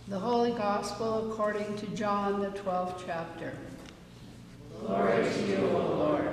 The Holy Gospel according to John, the 12th chapter. Glory to you, O Lord.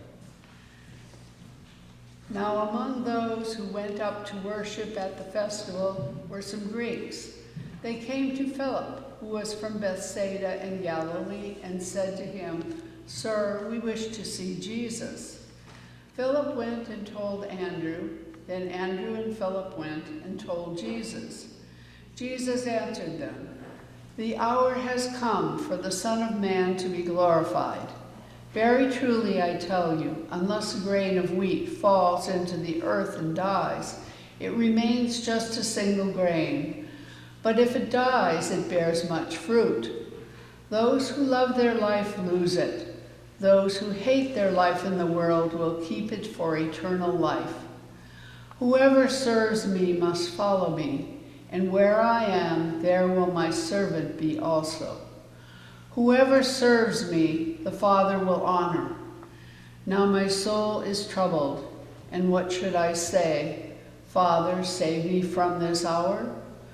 Now among those who went up to worship at the festival were some Greeks. They came to Philip, who was from Bethsaida in Galilee, and said to him, "Sir, we wish to see Jesus." Philip went and told Andrew. Then Andrew and Philip went and told Jesus. Jesus answered them, "The hour has come for the Son of Man to be glorified. Very truly I tell you, unless a grain of wheat falls into the earth and dies, it remains just a single grain. But if it dies, it bears much fruit. Those who love their life lose it. Those who hate their life in the world will keep it for eternal life. Whoever serves me must follow me, and where I am, there will my servant be also. Whoever serves me, the Father will honor. Now my soul is troubled, and what should I say? Father, save me from this hour?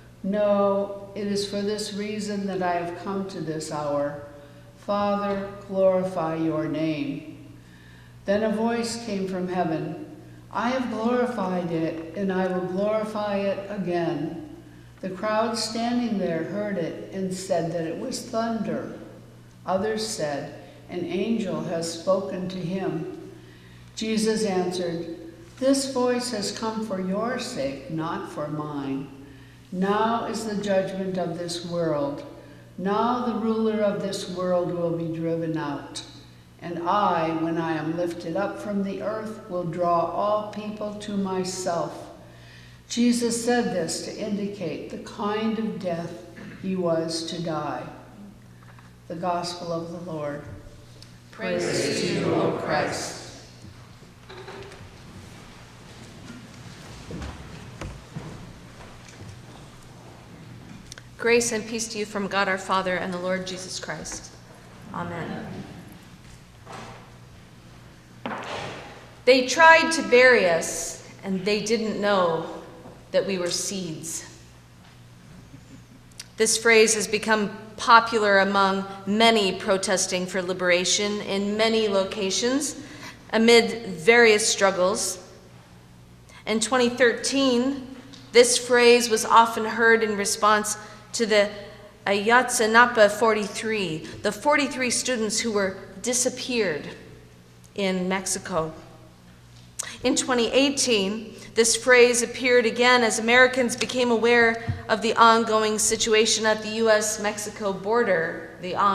No, it is for this reason that I have come to this hour. Father, glorify your name." Then a voice came from heaven, "I have glorified it, and I will glorify it again." The crowd standing there heard it and said that it was thunder. Others said, "An angel has spoken to him." Jesus answered, "This voice has come for your sake, not for mine. Now is the judgment of this world. Now the ruler of this world will be driven out. And I, when I am lifted up from the earth, will draw all people to myself." Jesus said this to indicate the kind of death he was to die. The Gospel of the Lord. Praise to you, O Christ. Grace and peace to you from God our Father and the Lord Jesus Christ. Amen. They tried to bury us, and they didn't know that we were seeds. This phrase has become popular among many protesting for liberation in many locations amid various struggles. In 2013, this phrase was often heard in response to the Ayotzinapa 43, the 43 students who were disappeared in Mexico. In 2018, this phrase appeared again as Americans became aware of the ongoing situation at the U.S.-Mexico border,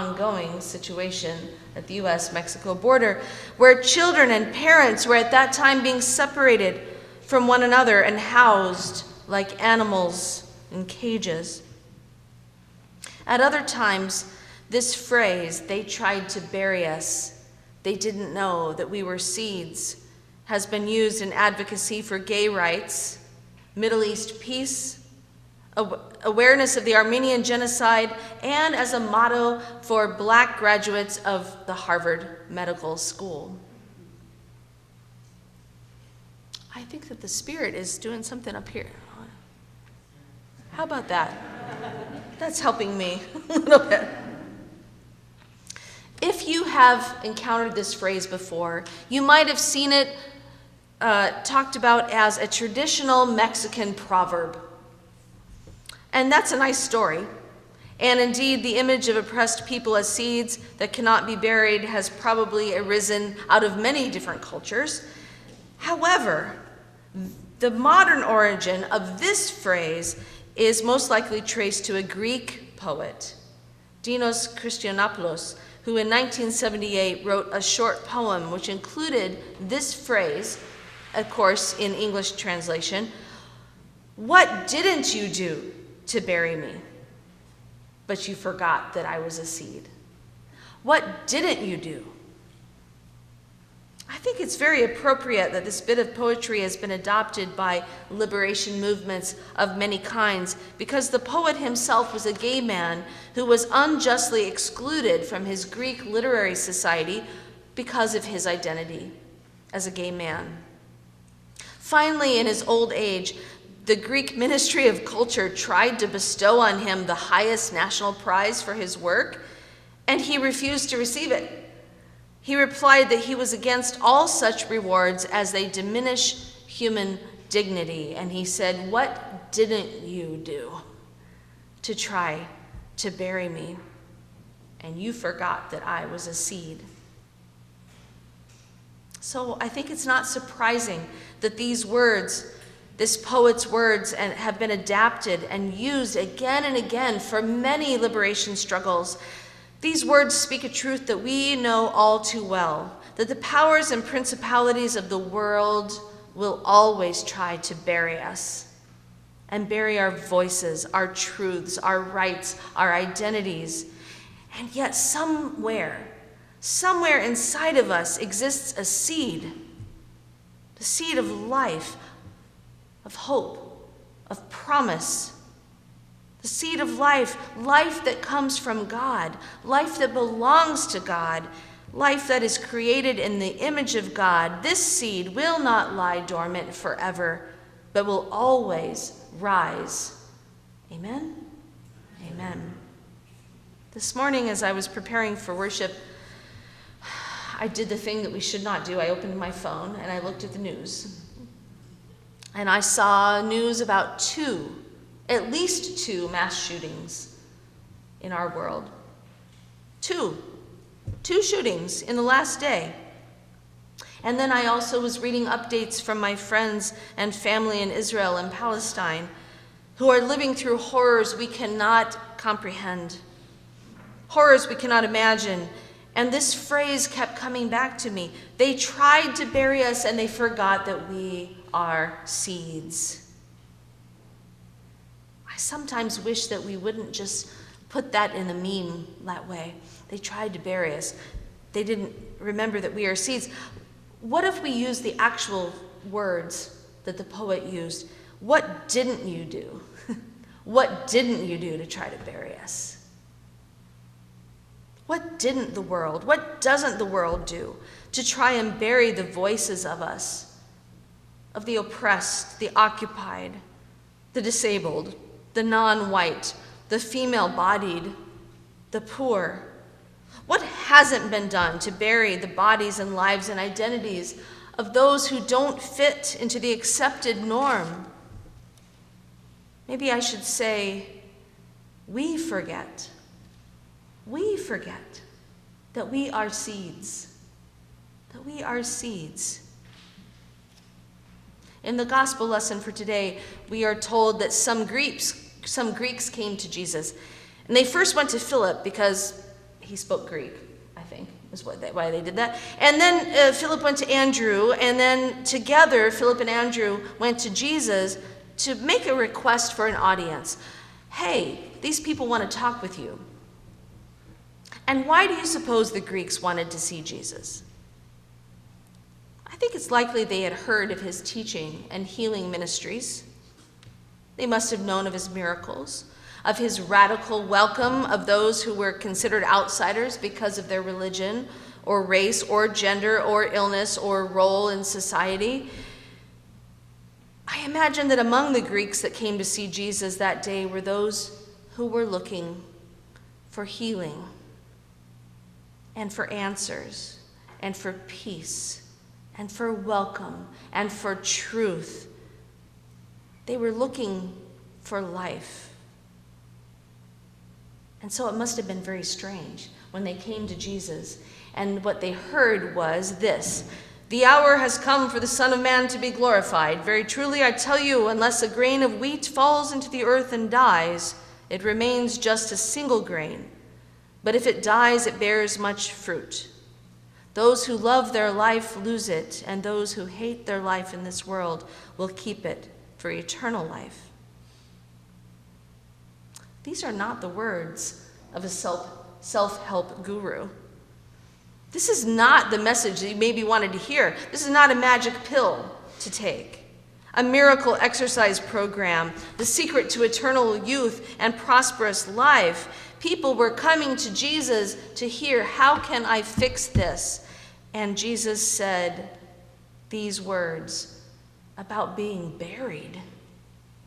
where children and parents were at that time being separated from one another and housed like animals in cages. At other times, this phrase, "they tried to bury us, they didn't know that we were seeds," has been used in advocacy for gay rights, Middle East peace, awareness of the Armenian genocide, and as a motto for Black graduates of the Harvard Medical School. I think that the Spirit is doing something up here. How about that? That's helping me a little bit. If you have encountered this phrase before, you might have seen it talked about as a traditional Mexican proverb. And that's a nice story. And indeed, the image of oppressed people as seeds that cannot be buried has probably arisen out of many different cultures. However, the modern origin of this phrase is most likely traced to a Greek poet, Dinos Christianopoulos, who in 1978 wrote a short poem which included this phrase, of course in English translation: "What didn't you do to bury me? But you forgot that I was a seed. What didn't you do?" I think it's very appropriate that this bit of poetry has been adopted by liberation movements of many kinds, because the poet himself was a gay man who was unjustly excluded from his Greek literary society because of his identity as a gay man. Finally, in his old age, The Greek Ministry of Culture tried to bestow on him the highest national prize for his work, and he refused to receive it. He replied that he was against all such rewards as they diminish human dignity. And he said, "What didn't you do to try to bury me? And you forgot that I was a seed." So I think it's not surprising that these words, this poet's words, have been adapted and used again and again for many liberation struggles. These words speak a truth that we know all too well, that the powers and principalities of the world will always try to bury us and bury our voices, our truths, our rights, our identities. And yet somewhere inside of us exists a seed, the seed of life, of hope, of promise, the seed of life, life that comes from God, life that belongs to God, life that is created in the image of God. This seed will not lie dormant forever, but will always rise. Amen? Amen. This morning, as I was preparing for worship, I did the thing that we should not do. I opened my phone and I looked at the news. And I saw news about at least two mass shootings in our world. Two shootings in the last day. And then I also was reading updates from my friends and family in Israel and Palestine who are living through horrors we cannot comprehend, horrors we cannot imagine. And this phrase kept coming back to me. They tried to bury us and they forgot that we are seeds. I sometimes wish that we wouldn't just put that in a meme that way. They tried to bury us. They didn't remember that we are seeds. What if we use the actual words that the poet used? What didn't you do? What didn't you do to try to bury us? What doesn't the world do to try and bury the voices of us, of the oppressed, the occupied, the disabled, the non-white, the female-bodied, the poor? What hasn't been done to bury the bodies and lives and identities of those who don't fit into the accepted norm? Maybe I should say, we forget that we are seeds, that we are seeds. In the gospel lesson for today, we are told that some Greeks came to Jesus, and they first went to Philip because he spoke Greek, I think, is why they did that. And then Philip went to Andrew, and then together, Philip and Andrew went to Jesus to make a request for an audience. Hey, these people want to talk with you. And why do you suppose the Greeks wanted to see Jesus? I think it's likely they had heard of his teaching and healing ministries. They must have known of his miracles, of his radical welcome of those who were considered outsiders because of their religion or race or gender or illness or role in society. I imagine that among the Greeks that came to see Jesus that day were those who were looking for healing and for answers and for peace and for welcome and for truth. They were looking for life. And so it must have been very strange when they came to Jesus, and what they heard was this: "The hour has come for the Son of Man to be glorified. Very truly I tell you, unless a grain of wheat falls into the earth and dies, it remains just a single grain. But if it dies, it bears much fruit. Those who love their life lose it, and those who hate their life in this world will keep it for eternal life." These are not the words of a self-help guru. This is not the message that you maybe wanted to hear. This is not a magic pill to take, a miracle exercise program, the secret to eternal youth and prosperous life. People were coming to Jesus to hear, how can I fix this? And Jesus said these words about being buried.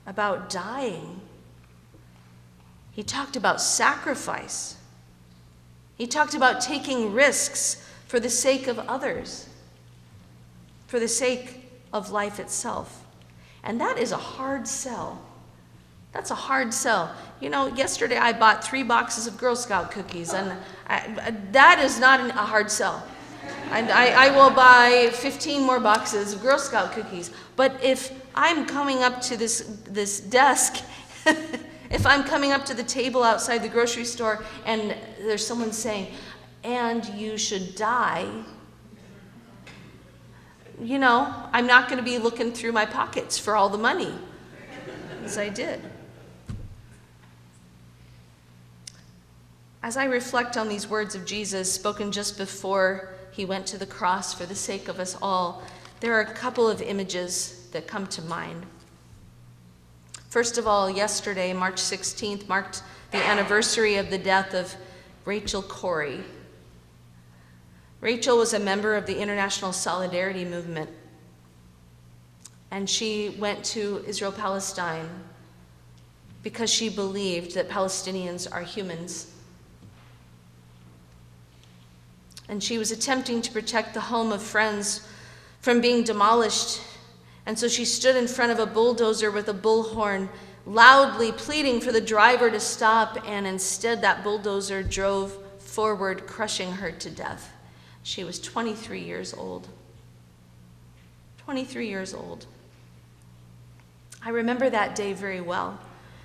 about dying. He talked about sacrifice. He talked about taking risks for the sake of others, for the sake of life itself. And that is a hard sell. That's a hard sell. You know, yesterday I bought 3 boxes of Girl Scout cookies, and that is not a hard sell. I will buy 15 more boxes of Girl Scout cookies. But if I'm coming up to this desk, if I'm coming up to the table outside the grocery store and there's someone saying, "And you should die," you know, I'm not going to be looking through my pockets for all the money, as I did. As I reflect on these words of Jesus spoken just before he went to the cross for the sake of us all, there are a couple of images that come to mind. First of all, yesterday, March 16th, marked the anniversary of the death of Rachel Corrie. Rachel was a member of the International Solidarity Movement, and she went to Israel-Palestine because she believed that Palestinians are humans. And she was attempting to protect the home of friends from being demolished. And so she stood in front of a bulldozer with a bullhorn, loudly pleading for the driver to stop, and instead that bulldozer drove forward, crushing her to death. She was 23 years old. 23 years old. I remember that day very well.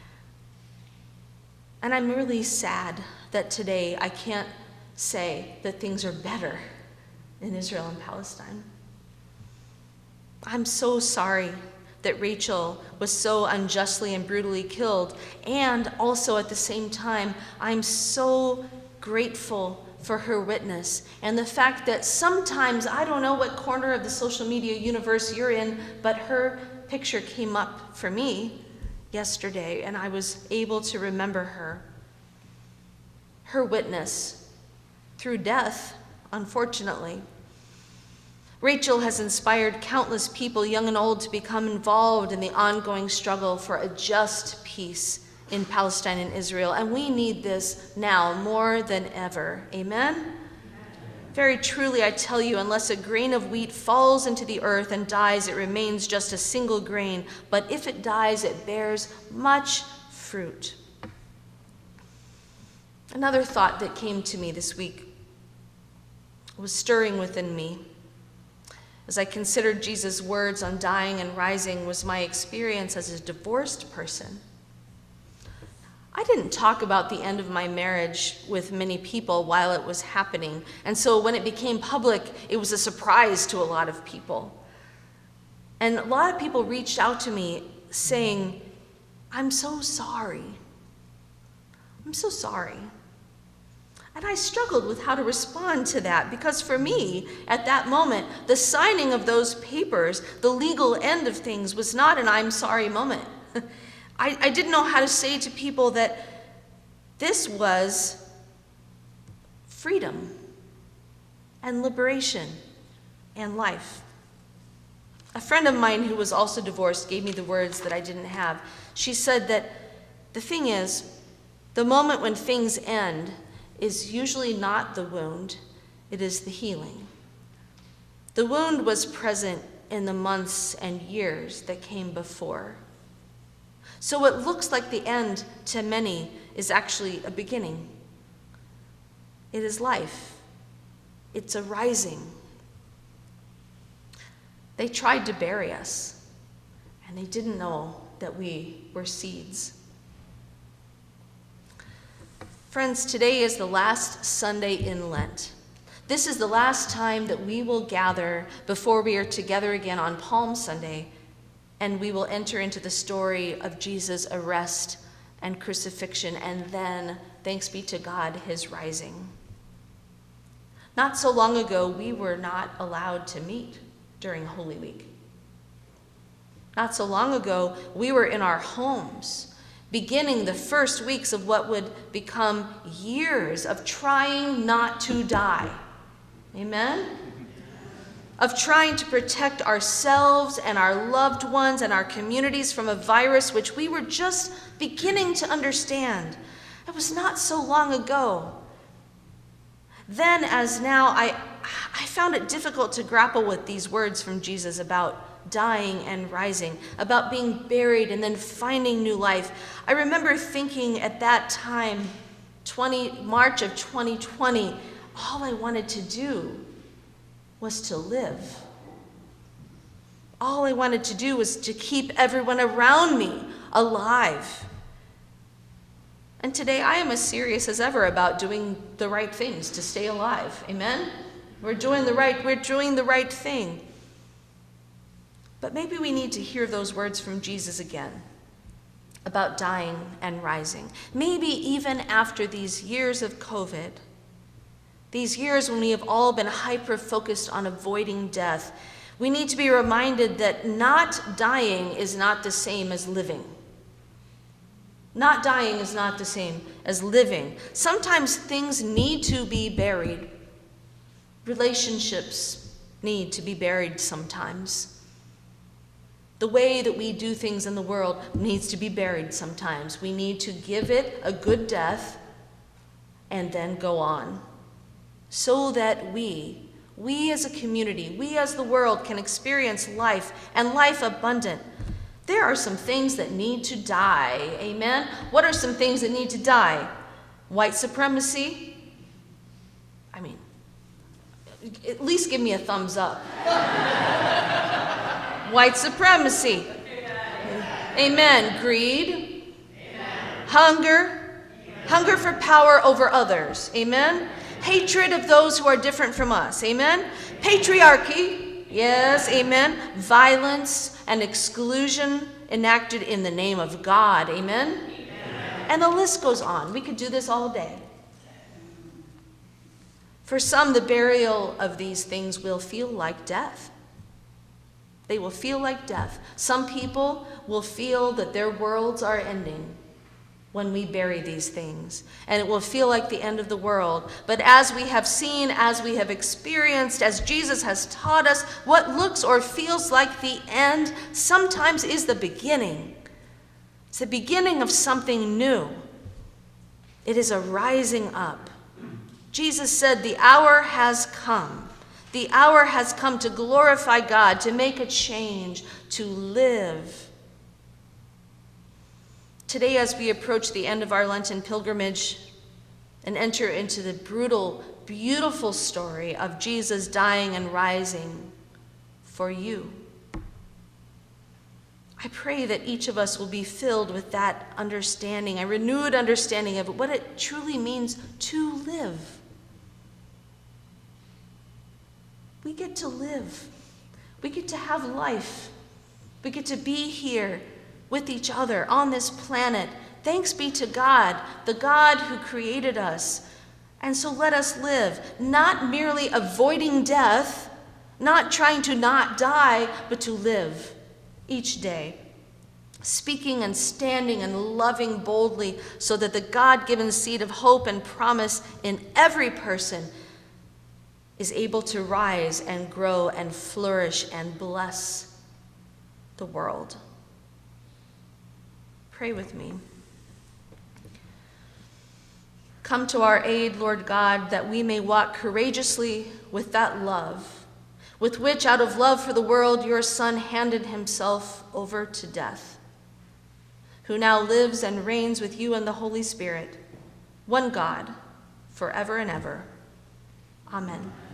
And I'm really sad that today I can't say that things are better in Israel and Palestine. I'm so sorry that Rachel was so unjustly and brutally killed, and also at the same time, I'm so grateful for her witness and the fact that sometimes, I don't know what corner of the social media universe you're in, but her picture came up for me yesterday, and I was able to remember her. Her witness through death, unfortunately. Rachel has inspired countless people, young and old, to become involved in the ongoing struggle for a just peace in Palestine and Israel. And we need this now more than ever. Amen? Very truly, I tell you, unless a grain of wheat falls into the earth and dies, it remains just a single grain. But if it dies, it bears much fruit. Another thought that came to me this week was stirring within me. As I considered Jesus' words on dying and rising, was my experience as a divorced person. I didn't talk about the end of my marriage with many people while it was happening, and so when it became public, it was a surprise to a lot of people. And a lot of people reached out to me saying, "I'm so sorry. I'm so sorry." And I struggled with how to respond to that, because for me, at that moment, the signing of those papers, the legal end of things, was not an "I'm sorry" moment. I didn't know how to say to people that this was freedom and liberation and life. A friend of mine who was also divorced gave me the words that I didn't have. She said that the thing is, the moment when things end is usually not the wound, it is the healing. The wound was present in the months and years that came before. So what looks like the end to many is actually a beginning. It is life. It's a rising. They tried to bury us, and they didn't know that we were seeds. Friends, today is the last Sunday in Lent. This is the last time that we will gather before we are together again on Palm Sunday, and we will enter into the story of Jesus' arrest and crucifixion, and then, thanks be to God, his rising. Not so long ago, we were not allowed to meet during Holy Week. Not so long ago, we were in our homes, beginning the first weeks of what would become years of trying not to die. Amen? of trying to protect ourselves and our loved ones and our communities from a virus which we were just beginning to understand. It was not so long ago. Then, as now, I found it difficult to grapple with these words from Jesus about dying and rising, about being buried and then finding new life. I remember thinking at that time, March of 2020, all I wanted to do was to live. All I wanted to do was to keep everyone around me alive. And today I am as serious as ever about doing the right things to stay alive. Amen? We're doing the right thing. But maybe we need to hear those words from Jesus again about dying and rising. Maybe even after these years of COVID, these years when we have all been hyper-focused on avoiding death, we need to be reminded that not dying is not the same as living. Not dying is not the same as living. Sometimes things need to be buried. Relationships need to be buried sometimes. The way that we do things in the world needs to be buried sometimes. We need to give it a good death and then go on, so that we as a community, we as the world can experience life and life abundant. There are some things that need to die, amen? What are some things that need to die? White supremacy? I mean, at least give me a thumbs up. White supremacy. Amen. Greed. Hunger. Hunger for power over others. Amen. Hatred of those who are different from us. Amen. Patriarchy. Yes, amen. Violence and exclusion enacted in the name of God. Amen. And the list goes on. We could do this all day. For some, the burial of these things will feel like death. They will feel like death. Some people will feel that their worlds are ending when we bury these things, and it will feel like the end of the world. But as we have seen, as we have experienced, as Jesus has taught us, what looks or feels like the end sometimes is the beginning. It's the beginning of something new. It is a rising up. Jesus said, "The hour has come. The hour has come to glorify God, to make a change, to live." Today, as we approach the end of our Lenten pilgrimage and enter into the brutal, beautiful story of Jesus dying and rising for you, I pray that each of us will be filled with that understanding, a renewed understanding of what it truly means to live. We get to live. We get to have life. We get to be here with each other on this planet. Thanks be to God, the God who created us. And so let us live, not merely avoiding death, not trying to not die, but to live each day, speaking and standing and loving boldly so that the God-given seed of hope and promise in every person is able to rise and grow and flourish and bless the world. Pray with me. Come to our aid, Lord God, that we may walk courageously with that love, with which, out of love for the world, your Son handed himself over to death, who now lives and reigns with you and the Holy Spirit, one God, forever and ever. Amen.